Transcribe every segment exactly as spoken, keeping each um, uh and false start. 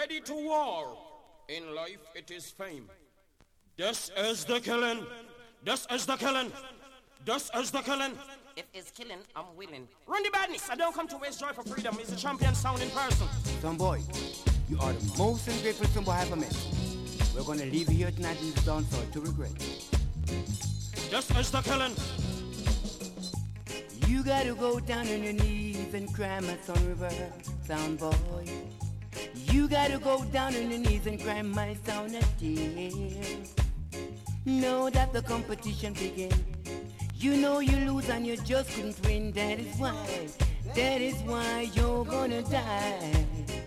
ready to war. In life it is fame. This is the killing. This is the killing. This is the killing. If it's killing, I'm willing. Run the badness. I don't come to waste joy for freedom. He's a champion sound in person. Some boy, you are the most ungrateful son boy I ever met. We're gonna leave you here tonight in this dance to regret. This is the killing. You gotta go down on your knees and cry my son river, sound boy. You gotta go down on your knees and cry my sound a tears. Know that the competition begins. You know you lose and you just couldn't win. That is why, that is why you're gonna die.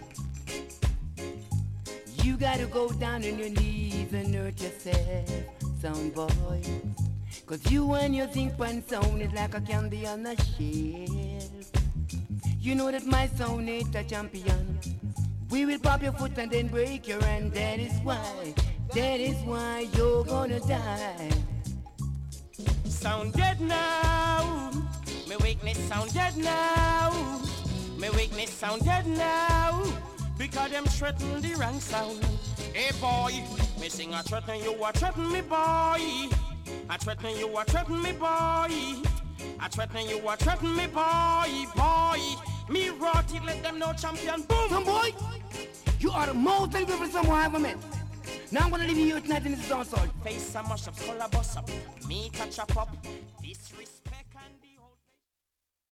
You gotta go down on your knees and hurt yourself, sound boy. Cause you and your zinc pan sound is like a candy on a shelf. You know that my sound ain't a champion. We will pop your foot and then break your hand. That is why, that is why you're gonna die. Sound dead now. My weakness sound dead now. My weakness sound dead now. Because them threaten the wrong sound. Hey boy, me sing a threaten you, a threaten me boy. I threaten you, I threaten me boy. I threaten you, I threaten me boy, boy. Me rot it, let them know champion, boom. Some boy, you are the most ungrateful son boy I ever met. Now I'm gonna leave you here tonight in this dancehall. Face some mash up, color bust up. Me catch up up. Disrespect.